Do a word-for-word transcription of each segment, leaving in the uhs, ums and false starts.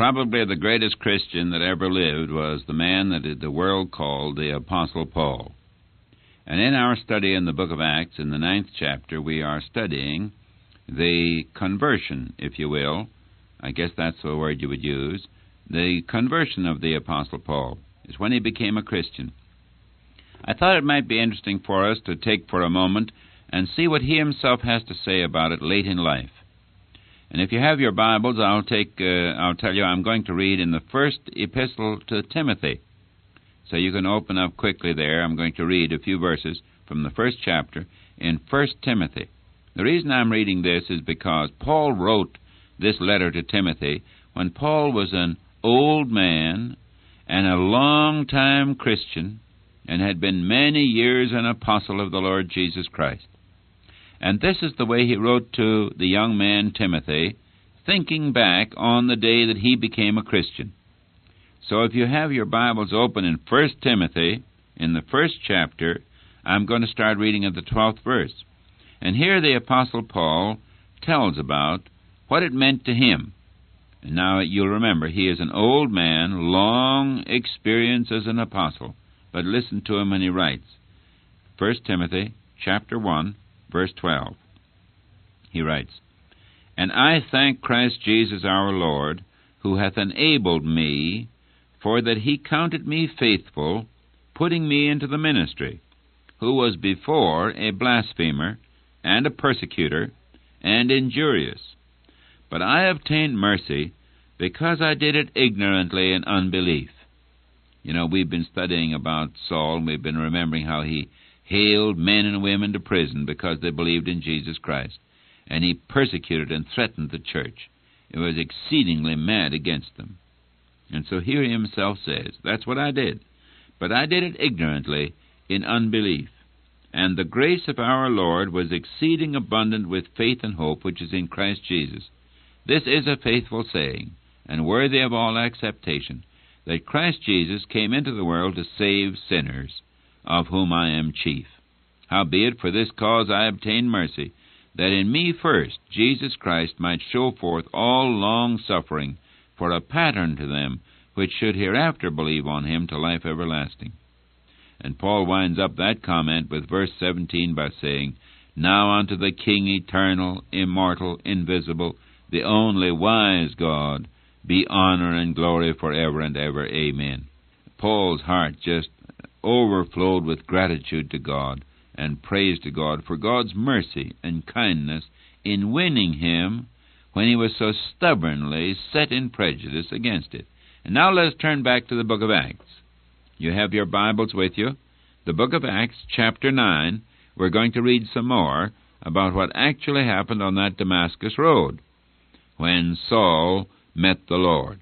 Probably the greatest Christian that ever lived was the man that the world called the Apostle Paul. And in our study in the book of Acts, in the ninth chapter, we are studying the conversion, if you will. I guess that's the word you would use. The conversion of the Apostle Paul is when he became a Christian. I thought it might be interesting for us to take for a moment and see what he himself has to say about it late in life. And if you have your Bibles, I'll take. Uh, I'll tell you I'm going to read in the first epistle to Timothy. So you can open up quickly there. I'm going to read a few verses from the first chapter in First Timothy. The reason I'm reading this is because Paul wrote this letter to Timothy when Paul was an old man and a long-time Christian and had been many years an apostle of the Lord Jesus Christ. And this is the way he wrote to the young man Timothy, thinking back on the day that he became a Christian. So if you have your Bibles open in First Timothy, in the first chapter, I'm going to start reading at the twelfth verse. And here the Apostle Paul tells about what it meant to him. And now you'll remember, he is an old man, long experience as an apostle. But listen to him when he writes. First Timothy chapter one, verse twelve. He writes, "And I thank Christ Jesus our Lord, who hath enabled me, for that he counted me faithful, putting me into the ministry, who was before a blasphemer, and a persecutor, and injurious. But I obtained mercy, because I did it ignorantly in unbelief." You know, we've been studying about Saul, and we've been remembering how he haled men and women to prison because they believed in Jesus Christ. And he persecuted and threatened the church. He was exceedingly mad against them. And so here he himself says, that's what I did. But I did it ignorantly in unbelief. And the grace of our Lord was exceeding abundant with faith and hope, which is in Christ Jesus. This is a faithful saying, and worthy of all acceptation, that Christ Jesus came into the world to save sinners, of whom I am chief. Howbeit, for this cause I obtained mercy, that in me first Jesus Christ might show forth all long-suffering, for a pattern to them which should hereafter believe on him to life everlasting. And Paul winds up that comment with verse seventeen by saying, "Now unto the King eternal, immortal, invisible, the only wise God, be honor and glory forever and ever. Amen." Paul's heart just overflowed with gratitude to God and praise to God for God's mercy and kindness in winning him when he was so stubbornly set in prejudice against it. And now let us turn back to the book of Acts. You have your Bibles with you. The book of Acts, chapter nine. We're going to read some more about what actually happened on that Damascus road when Saul met the Lord.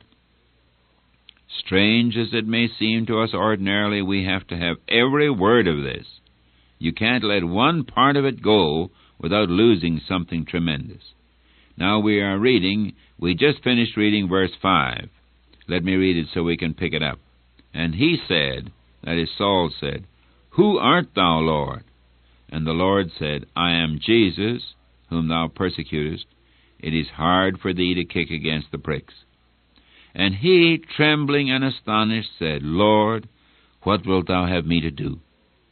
Strange as it may seem to us ordinarily, we have to have every word of this. You can't let one part of it go without losing something tremendous. Now we are reading, we just finished reading verse five. Let me read it so we can pick it up. "And he said," that is, Saul said, "Who art thou, Lord?" And the Lord said, "I am Jesus, whom thou persecutest. It is hard for thee to kick against the pricks." And he, trembling and astonished, said, "Lord, what wilt thou have me to do?"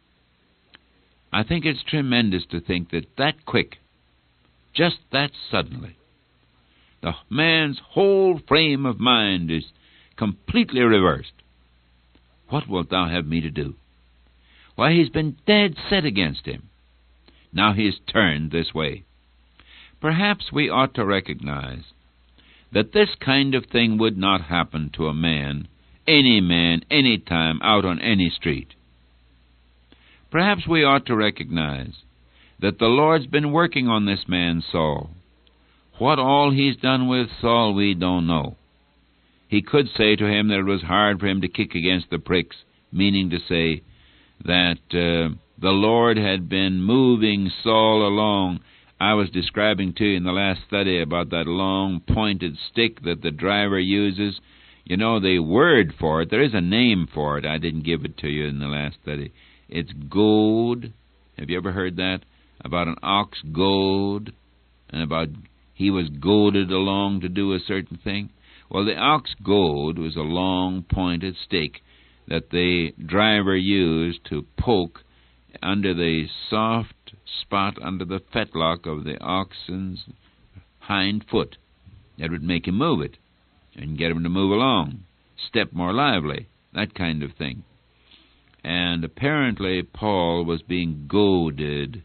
I think it's tremendous to think that that quick, just that suddenly, the man's whole frame of mind is completely reversed. "What wilt thou have me to do?" Why, he's been dead set against him. Now he's turned this way. Perhaps we ought to recognize that this kind of thing would not happen to a man, any man, any time, out on any street. Perhaps we ought to recognize that the Lord's been working on this man Saul. What all he's done with Saul, we don't know. He could say to him that it was hard for him to kick against the pricks, meaning to say that uh, the Lord had been moving Saul along. I was describing to you in the last study about that long pointed stick that the driver uses. You know, the word for it, there is a name for it. I didn't give it to you in the last study. It's goad. Have you ever heard that? About an ox goad, and about he was goaded along to do a certain thing. Well, the ox goad was a long, pointed stake that the driver used to poke under the soft spot under the fetlock of the oxen's hind foot. That would make him move it and get him to move along, step more lively, that kind of thing. And apparently Paul was being goaded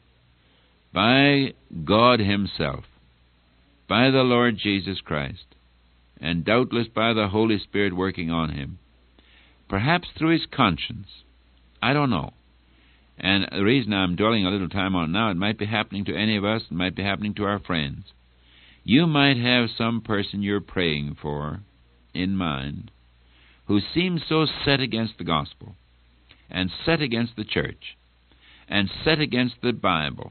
by God himself, by the Lord Jesus Christ, and doubtless by the Holy Spirit working on him, perhaps through his conscience. I don't know. And the reason I'm dwelling a little time on it now, it might be happening to any of us, it might be happening to our friends. You might have some person you're praying for in mind who seems so set against the gospel, and set against the church, and set against the Bible.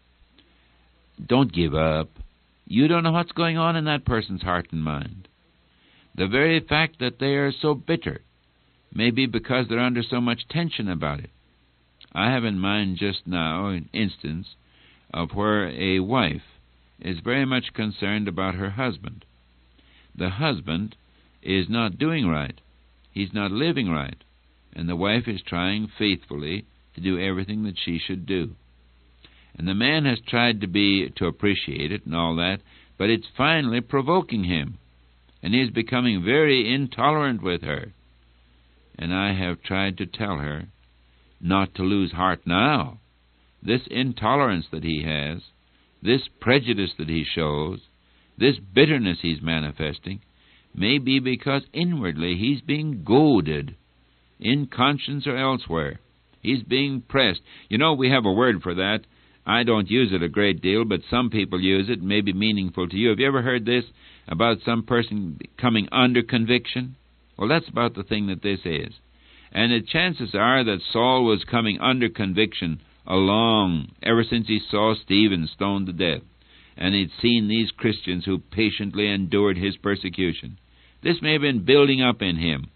Don't give up. You don't know what's going on in that person's heart and mind. The very fact that they are so bitter may be because they're under so much tension about it. I have in mind just now an instance of where a wife is very much concerned about her husband. The husband is not doing right. He's not living right. And the wife is trying faithfully to do everything that she should do. And the man has tried to be, to appreciate it and all that, but it's finally provoking him. And he is becoming very intolerant with her. And I have tried to tell her not to lose heart now. This intolerance that he has, this prejudice that he shows, this bitterness he's manifesting, may be because inwardly he's being goaded, in conscience or elsewhere. He's being pressed. You know, we have a word for that. I don't use it a great deal, but some people use it. It may be meaningful to you. Have you ever heard this about some person coming under conviction? Well, that's about the thing that this is. And the chances are that Saul was coming under conviction along ever since he saw Stephen stoned to death. And he'd seen these Christians who patiently endured his persecution. This may have been building up in him.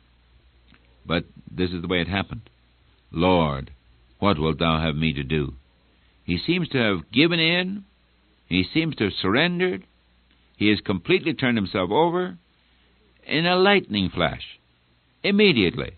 But this is the way it happened. Lord, what wilt thou have me to do? He seems to have given in. He seems to have surrendered. He has completely turned himself over in a lightning flash. Immediately.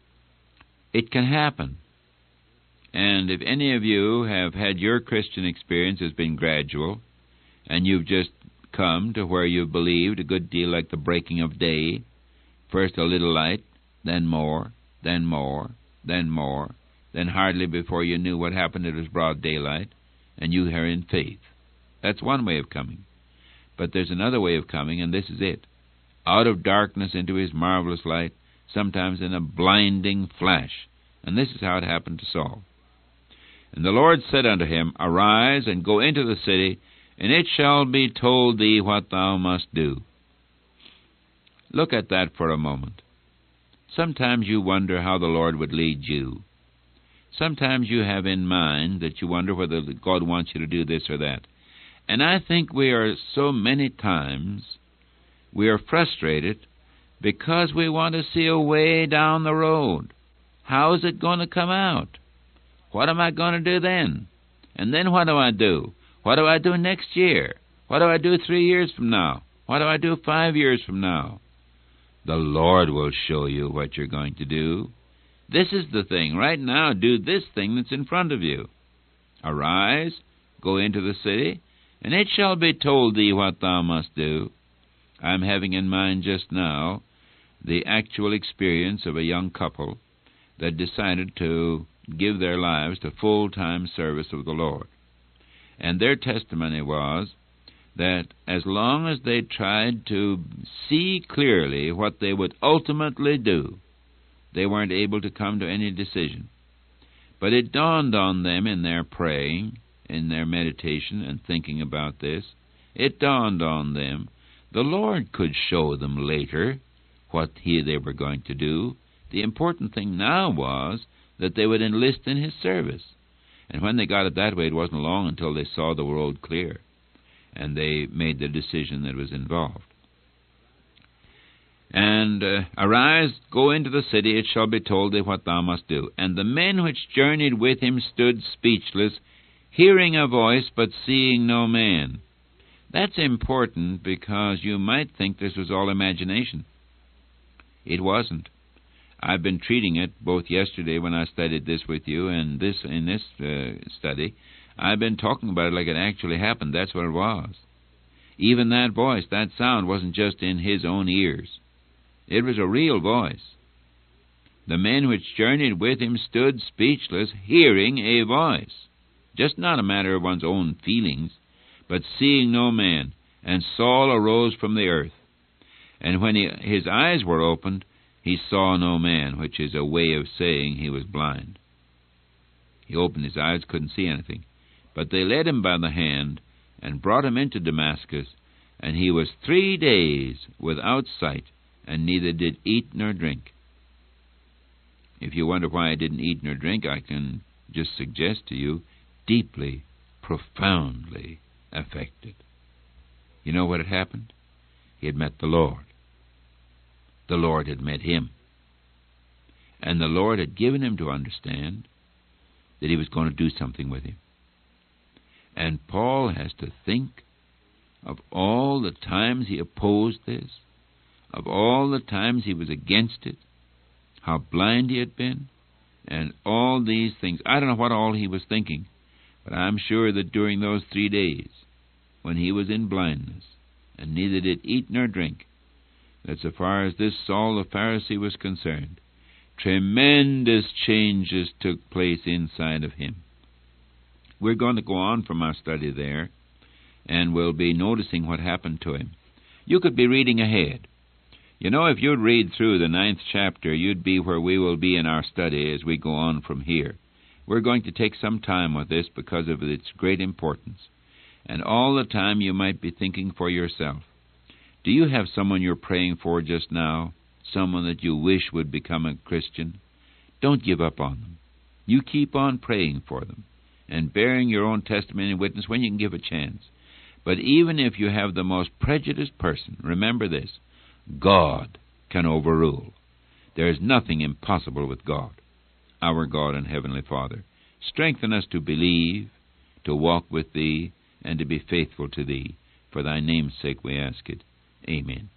It can happen. And if any of you have had your Christian experience has been gradual, and you've just come to where you've believed a good deal like the breaking of day, first a little light, then more, then more, then more, then hardly before you knew what happened it was broad daylight, and you are in faith. That's one way of coming. But there's another way of coming, and this is it. Out of darkness into his marvelous light, sometimes in a blinding flash. And this is how it happened to Saul. And the Lord said unto him, Arise, and go into the city, and it shall be told thee what thou must do. Look at that for a moment. Sometimes you wonder how the Lord would lead you. Sometimes you have in mind that you wonder whether God wants you to do this or that. And I think we are so many times, we are frustrated because we want to see a way down the road. How is it going to come out? What am I going to do then? And then what do I do? What do I do next year? What do I do three years from now? What do I do five years from now? The Lord will show you what you're going to do. This is the thing. Right now, do this thing that's in front of you. Arise, go into the city, and it shall be told thee what thou must do. I'm having in mind just now the actual experience of a young couple that decided to give their lives to full-time service of the Lord. And their testimony was that as long as they tried to see clearly what they would ultimately do, they weren't able to come to any decision. But it dawned on them in their praying, in their meditation and thinking about this, it dawned on them the Lord could show them later what he they were going to do. The important thing now was that they would enlist in his service. And when they got it that way, it wasn't long until they saw the road clear, and they made the decision that was involved. And uh, arise, go into the city, it shall be told thee what thou must do. And the men which journeyed with him stood speechless, hearing a voice, but seeing no man. That's important because you might think this was all imagination. It wasn't. I've been treating it both yesterday when I studied this with you and this in this uh, study. I've been talking about it like it actually happened. That's what it was. Even that voice, that sound, wasn't just in his own ears. It was a real voice. The men which journeyed with him stood speechless, hearing a voice. Just not a matter of one's own feelings, but seeing no man. And Saul arose from the earth. And when he, his eyes were opened, he saw no man, which is a way of saying he was blind. He opened his eyes, couldn't see anything. But they led him by the hand and brought him into Damascus, and he was three days without sight, and neither did eat nor drink. If you wonder why I didn't eat nor drink, I can just suggest to you, deeply, profoundly affected. You know what had happened? He had met the Lord. The Lord had met him. And the Lord had given him to understand that he was going to do something with him. And Paul has to think of all the times he opposed this, of all the times he was against it, how blind he had been, and all these things. I don't know what all he was thinking, but I'm sure that during those three days, when he was in blindness, and neither did eat nor drink, that so far as this Saul the Pharisee was concerned, tremendous changes took place inside of him. We're going to go on from our study there, and we'll be noticing what happened to him. You could be reading ahead. You know, if you'd read through the ninth chapter, you'd be where we will be in our study as we go on from here. We're going to take some time with this because of its great importance. And all the time you might be thinking for yourself, do you have someone you're praying for just now? Someone that you wish would become a Christian? Don't give up on them. You keep on praying for them and bearing your own testimony and witness when you can give a chance. But even if you have the most prejudiced person, remember this, God can overrule. There is nothing impossible with God, our God and Heavenly Father. Strengthen us to believe, to walk with Thee, and to be faithful to Thee. For Thy name's sake we ask it. Amen.